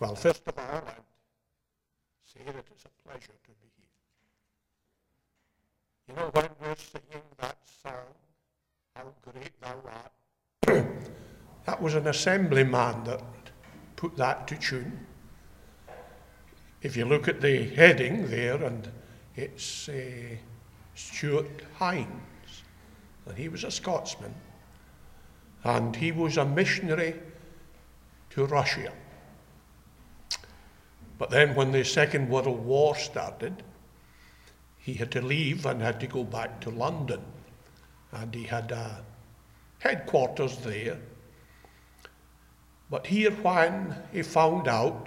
Well, first of all, I'd say that it's a pleasure to be here. You know, when we're singing that song, How Great Thou Art, that was an assemblyman that put that to tune. If you look at the heading there, and it's Stuart Hines, and he was a Scotsman, and he was a missionary to Russia. But then when the Second World War started, he had to leave and had to go back to London. And he had a headquarters there. But here when he found out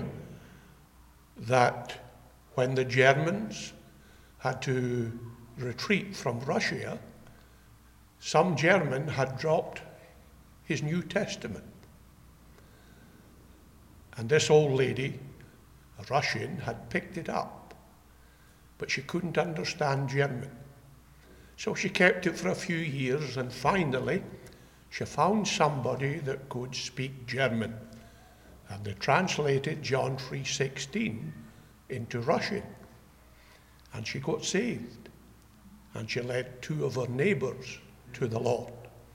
that when the Germans had to retreat from Russia, some German had dropped his New Testament. And this old lady, a Russian, had picked it up, but she couldn't understand German. So she kept it for a few years, and finally she found somebody that could speak German. And they translated John 3:16 into Russian. And she got saved. And she led two of her neighbours to the Lord.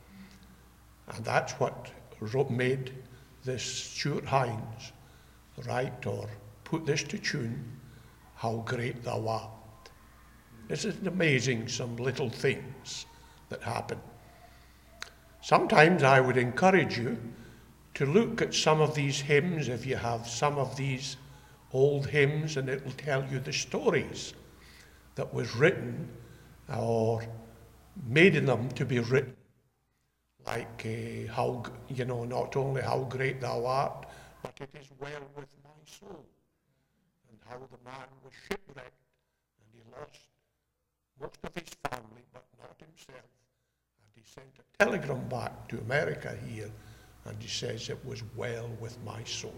And that's what made this Stuart Hines write or put this to tune, How Great Thou Art. Isn't it amazing, some little things that happen? Sometimes I would encourage you to look at some of these hymns, if you have some of these old hymns, and it will tell you the stories that was written or made in them to be written. Like how, not only how great thou art, but it is well with my soul. And how the man was shipwrecked and he lost most of his family, but not himself. And he sent a telegram back to America here, and he says it was well with my soul.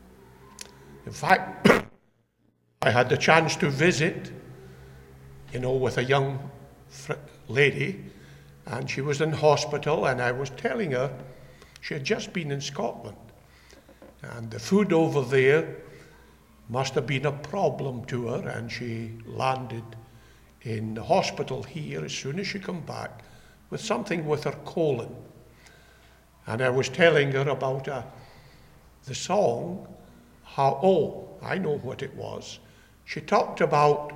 In fact, I had the chance to visit, with a young lady, and she was in hospital, and I was telling her she had just been in Scotland, and the food over there must have been a problem to her, and she landed in the hospital here as soon as she come back with something with her colon. And I was telling her about the song, I know what it was. She talked about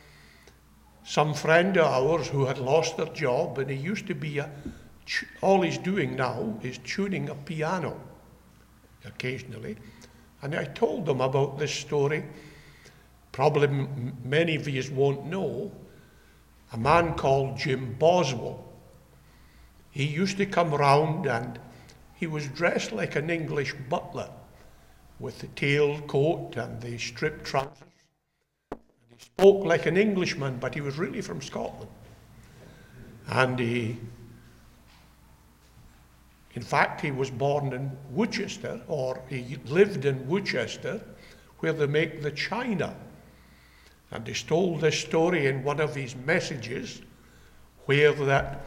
some friend of ours who had lost their job, and he used to be all he's doing now is tuning a piano occasionally. And I told them about this story. Probably many of you won't know, a man called Jim Boswell. He used to come round and he was dressed like an English butler with the tailcoat and the striped trousers. He spoke like an Englishman, but he was really from Scotland. And in fact, he was born in Worcester, or he lived in Worcester, where they make the china. And he told this story in one of his messages, where that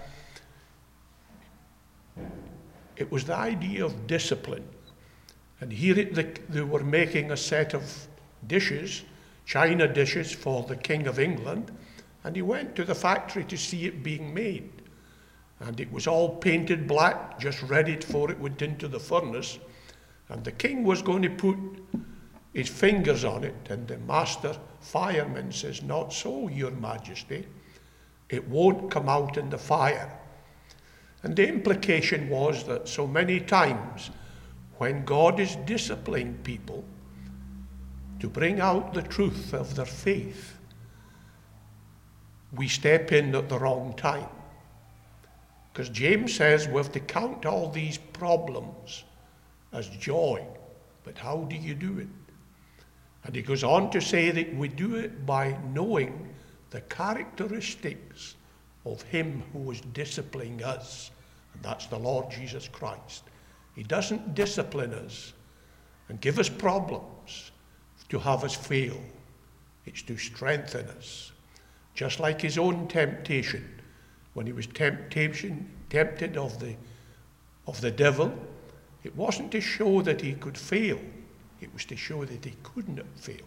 it was the idea of discipline. And here they were making a set of dishes, china dishes for the King of England, and he went to the factory to see it being made. And it was all painted black, just ready for it went into the furnace. And the king was going to put his fingers on it, and the master fireman says, "Not so, Your Majesty. It won't come out in the fire." And the implication was that so many times when God is disciplining people to bring out the truth of their faith, we step in at the wrong time. Because James says we have to count all these problems as joy. But how do you do it? And he goes on to say that we do it by knowing the characteristics of him who was disciplining us. And that's the Lord Jesus Christ. He doesn't discipline us and give us problems to have us fail. It's to strengthen us. Just like his own temptation. When he was tempted of the devil, it wasn't to show that he could fail. It was to show that he couldn't fail.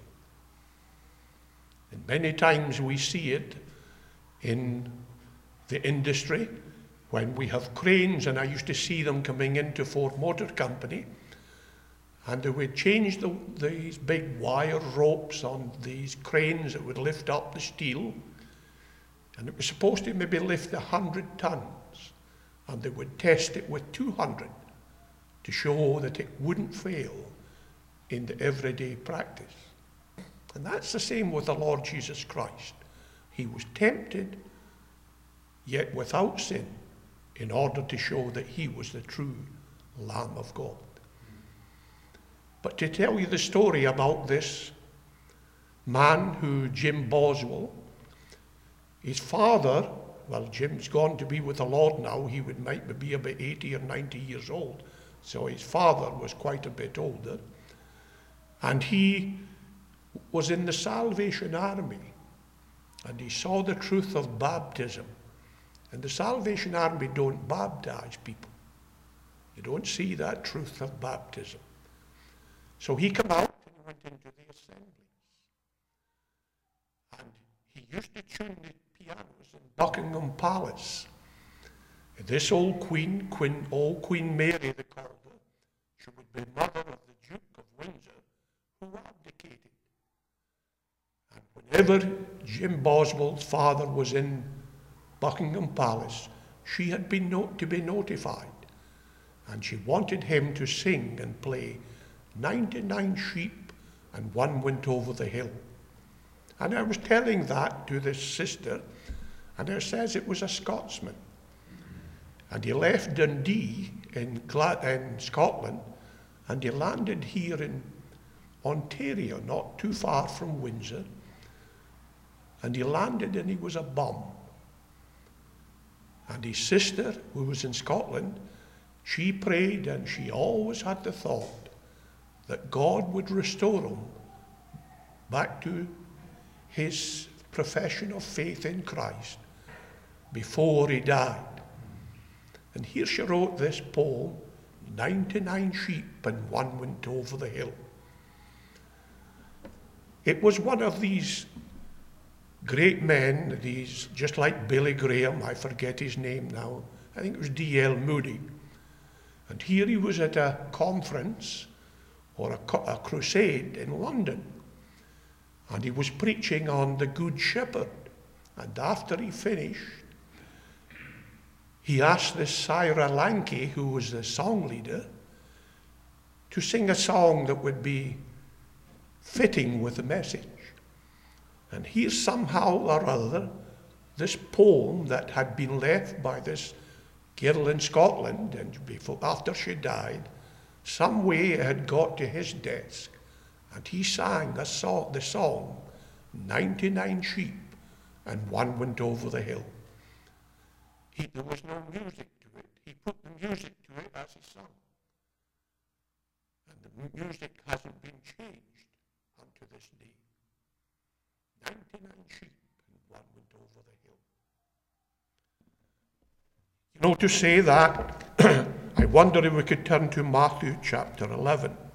And many times we see it in the industry when we have cranes, and I used to see them coming into Ford Motor Company, and they would change these big wire ropes on these cranes that would lift up the steel, and it was supposed to maybe lift 100 tons, and they would test it with 200 to show that it wouldn't fail in the everyday practice. And that's the same with the Lord Jesus Christ. He was tempted, yet without sin, in order to show that he was the true Lamb of God. But to tell you the story about this man Jim Boswell, his father, well, Jim's gone to be with the Lord now. He might be about 80 or 90 years old. So his father was quite a bit older. And he was in the Salvation Army. And he saw the truth of baptism. And the Salvation Army don't baptize people. You don't see that truth of baptism. So he came out and went into the assemblies. And he used to tune the pianos in Buckingham Palace. And this old Queen Mary, they called her, she would be mother of the Duke of Windsor, who abdicated. And whenever Jim Boswell's father was in Buckingham Palace, she had been to be notified, and she wanted him to sing and play 99 sheep and one went over the hill. And I was telling that to this sister, and I says it was a Scotsman. And he left Dundee in Scotland, and he landed here in Ontario, not too far from Windsor. And he landed and he was a bum. And his sister, who was in Scotland, she prayed, and she always had the thought that God would restore him back to his profession of faith in Christ before he died. And here she wrote this poem, 99 sheep and one went over the hill. It was one of these great men, just like Billy Graham, I forget his name now, I think it was D.L. Moody. And here he was at a conference or a crusade in London. And he was preaching on the Good Shepherd. And after he finished, he asked this Syra Lanky, who was the song leader, to sing a song that would be fitting with the message. And here somehow or other, this poem that had been left by this girl in Scotland, and after she died, some way it had got to his desk, and he sang the song, 99 sheep and one went over the hill. There was no music to it. He put the music to it as he sung. And the music hasn't been changed unto this day. 99 sheep and one went over the hill. You know, to say that, I wonder if we could turn to Matthew chapter 11.